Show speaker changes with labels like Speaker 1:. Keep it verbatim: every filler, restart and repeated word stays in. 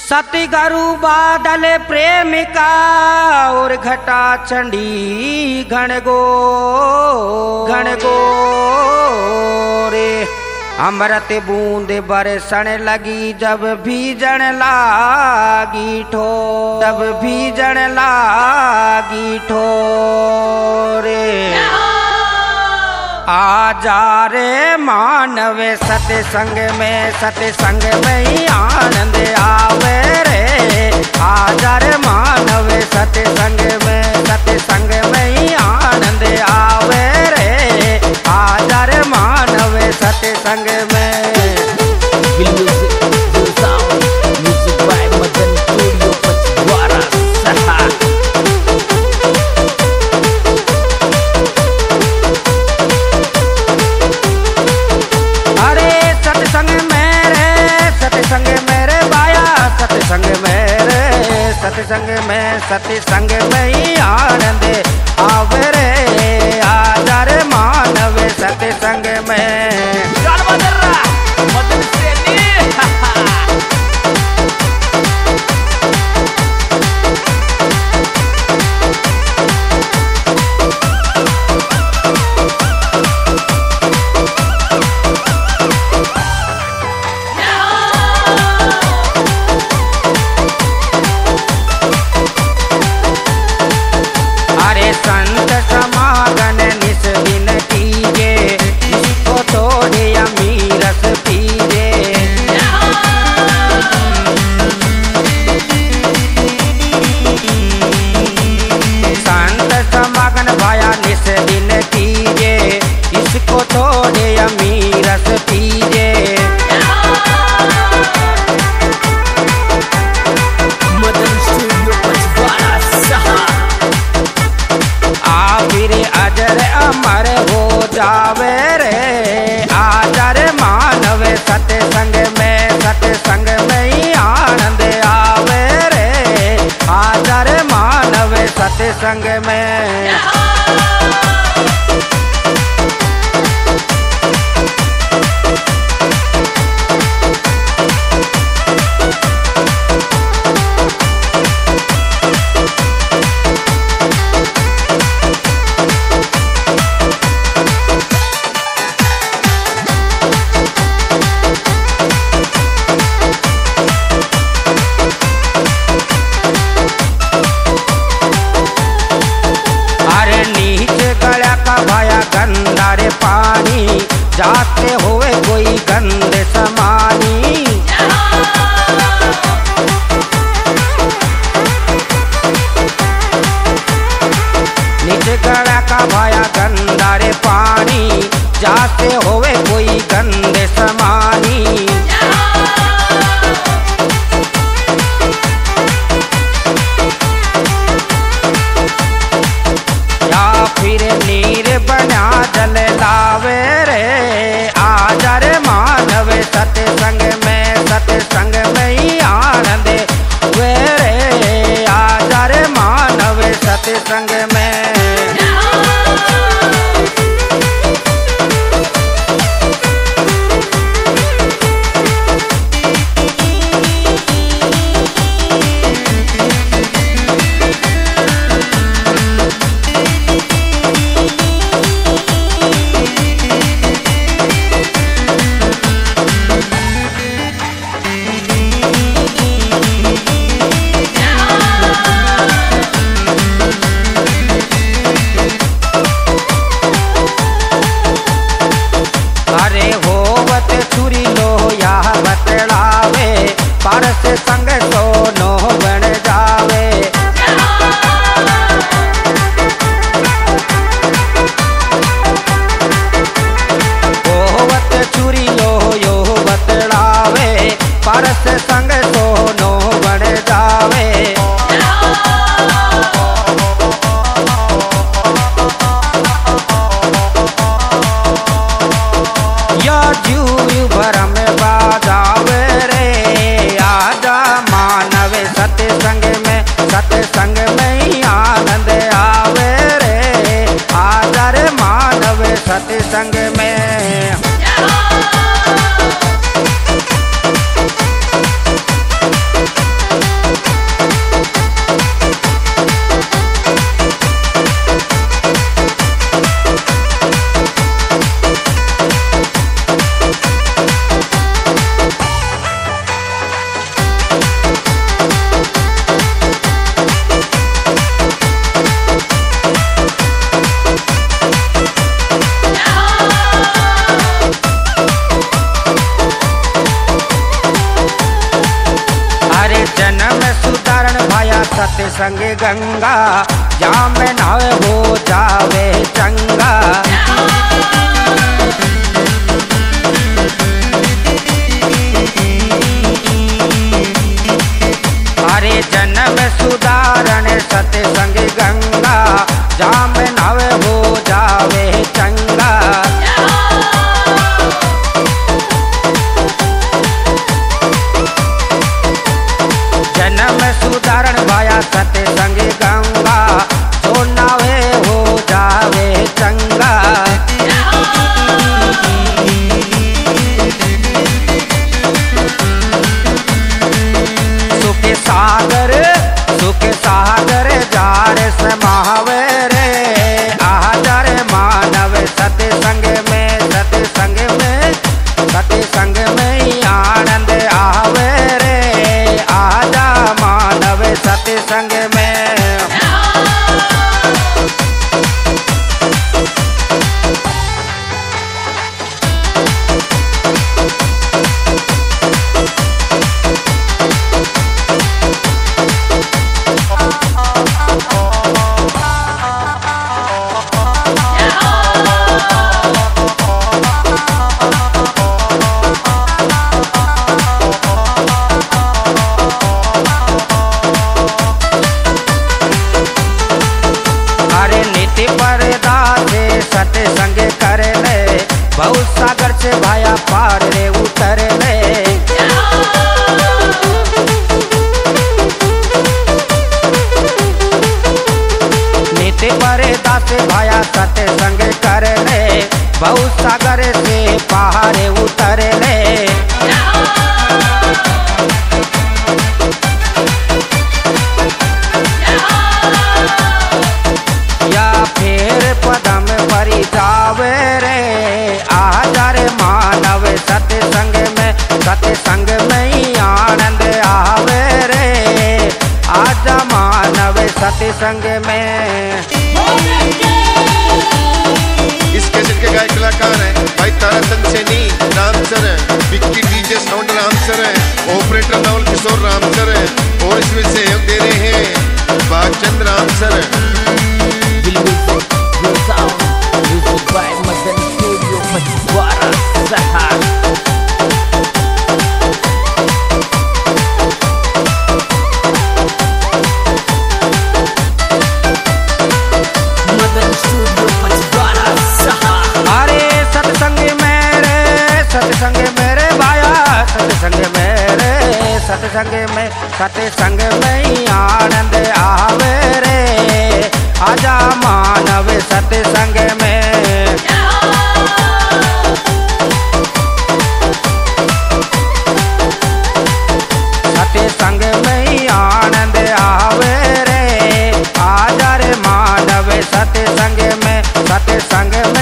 Speaker 1: सती गरु बादल प्रेमिका और घटा चंडी गणगो गणगो रे अमृत बूंद बरसण लगी जब भीजण लागी ठो जब भीजण लागी ठो रे आजा रे मानव सत्संग में सत्संग में ही आनंद आवे रे आजा रे मानव सत्संग में सत्संग में ही आनंद आवे रे आजा रे मानव सत्संग में सत्संग में सत्संग में ही आनंद आवे रे आजा रे मानव सत्संग में संत समागन निस दिन कीजे जिसको थोड़े अमीरस पीजे संत समागन भाया निस दिन कीजे इसको थोड़े अमीरस पीजे अजर अमर हो जावे रे आजा रे मानव सत्संग में सत्संग में ही आनंद आवे रे आजा रे मानव सत्संग में भाया गंदारे पानी जाते हुए कोई गंद समानी नीचे गड़ा का भाया गंदारे पानी जाते हुए कोई गंद समानी फिर नीर बना जल लावे रे आजा रे मानव सत्संग में सत्संग में ही आनंद वे रे आजा रे मानव सत्संग में छुरी लो या बतलावे पारस संग सोनो बन जावे होवत छुरी लो यो बतलावे पारस संग सोनो बन जावे या जीव भरम बाजावे रे आजा मां भाया सत्संग गंगा, जहाँ में नहावे हो जावे चंगा। अरे जन्म सुधारण सत्संग गंगा, जहाँ में नहावे हो जावे चंगा। जन्म सुधारण भाया सत्संग गंगा, जो नहावे हो जावे चंगा। सुख सागर सुख सागर जार समावे रे, आजार मानव सत्संग में सत्संग में सत्संग में ही आनंद आवे रे, आजा मानव सत्संग में। अरे नीति पर्दा से सत्संग कर ले, बहुत सागर से भाया पार रे उतर ले। नीति पर्दा से भाया सत्संग कर ले, बहुत सागर से पार उतर ले। या फिर पदम परी जावे रे, आजा रे मानव सत्संग में सत्संग में ही आनंद आवे रे, आजा मानव सत्संग में।
Speaker 2: इस कैसेट के गायक कलाकार हैं भाई ताराचंद सैनी राम सर है, Vicky DJ sound Ram sir है, ऑपरेटर नवल किशोर राम सर है, और इसमें सहयोग दे रहे हैं बागचंद राम सर है।
Speaker 1: अरे सत्संग मेरे सत्संग मेरे भाया सत्संग मेरे सत्संग में सत्संग में ही आनंद आवे रे, आजा मानव सत्संग में। सत्संग में ही आनंद आवे रे, आजा रे मानव सत्संग में सत्संग में।